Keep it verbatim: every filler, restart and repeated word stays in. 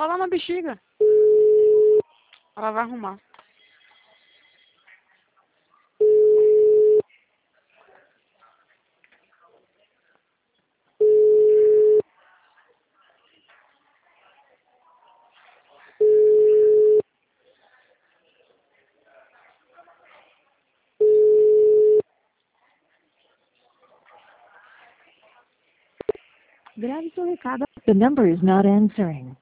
Olha lá na bexiga. Ela vai arrumar. Grave seu recado. The number is not answering.